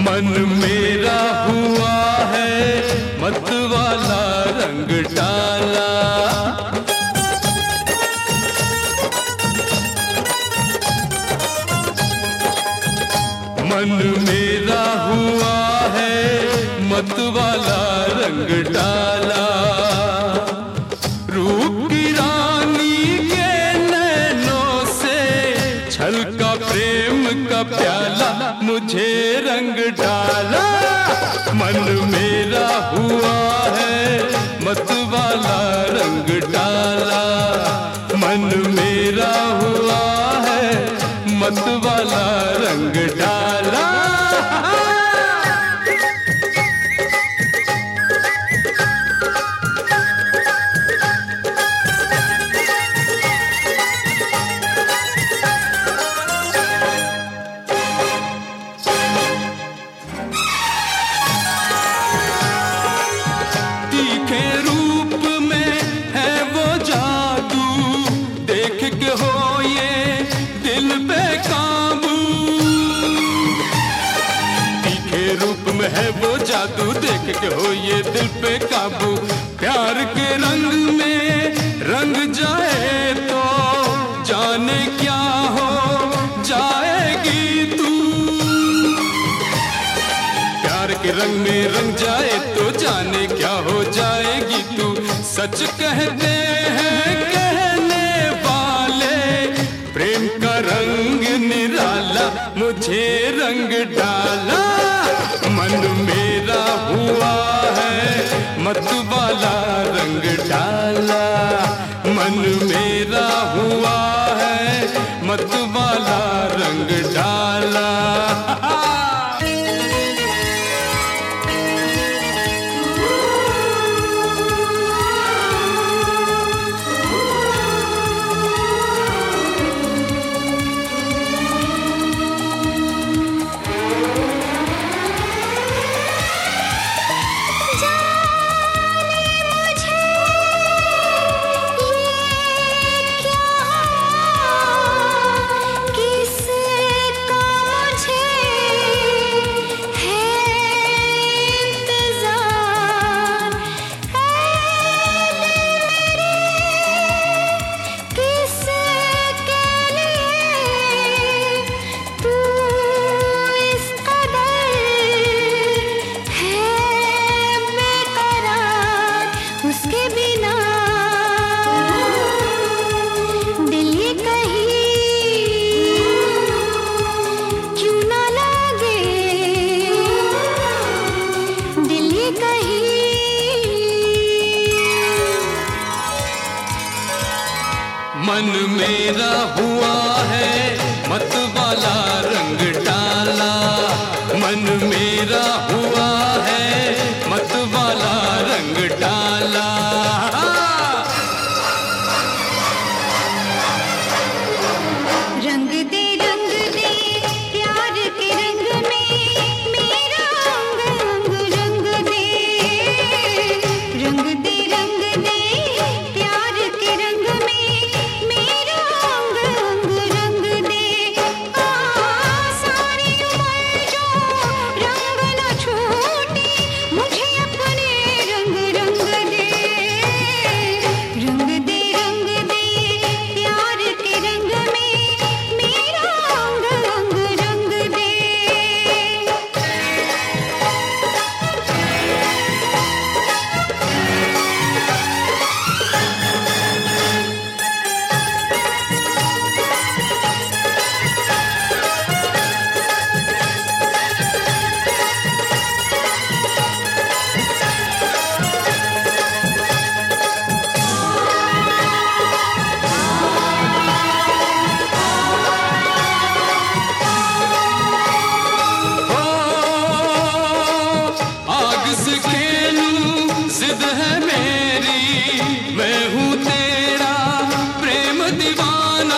मन मेरा हुआ है मत वाला रंग डाला। मन मेरा हुआ है मत वाला रंग डाला। रूप की रानी के नैनों से छलका प्रेम का प्याला, मुझे रंग डाला। मन मेरा हुआ है मत वाला रंग डाला। मन मेरा हुआ है मत वाला रंग डाला। तीखे रूप में है वो जादू, देख के हो ये दिल पे काबू। तीखे रूप में है वो जादू, देख के हो ये दिल पे काबू। प्यार के रंग में रंग जाए तो जाने क्या हो जाएगी तू। प्यार के रंग में रंग जाए तो जाने क्या हो जाएगी तू। सच कहते हैं कहने वाले, प्रेम का रंग निराला, मुझे रंग डाला। मन मेरा हुआ है मत वाला रंग डाला। मन मेरा हुआ है मत वाला रंग डाला। मन मेरा हुआ है मत वाला रंग डाला। मन मेरा हुआ है मत वाला रंग डाला। रंग दे प्यार के रंग में मेरा अंग अंग रंग दे। रंग दे प्यार के रंग में मेरा अंग अंग रंग दे। सारी उम्र जो रंग न छूटे, मुझे अपने रंग रंग दे। रंग दे प्यार के रंग में मेरा अंग अंग रंग दे। आग से खेलूं जिद है मेरी, मैं हूँ तेरा प्रेम दीवाना।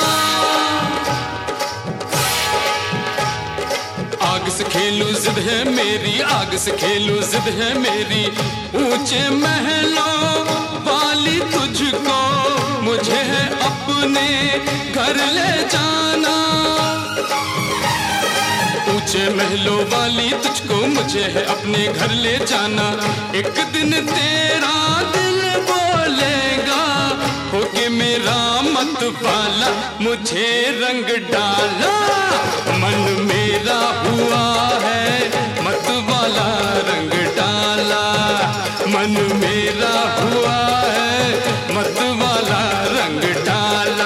आग से खेलूं जिद है मेरी, आग से खेलूं जिद है मेरी। ऊंचे महलों वाली तुझको मुझे है अपने घर ले जाना। ऊंचे महलों वाली तुझको मुझे है अपने घर ले जाना। एक दिन तेरा दिल बोलेगा होके मेरा मत वाला, मुझे रंग डाला। मन मेरा हुआ है मत वाला, रंग डाला। मन मेरा हुआ है मत वाला, रंग डाला।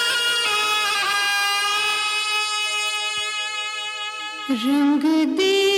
रंग दे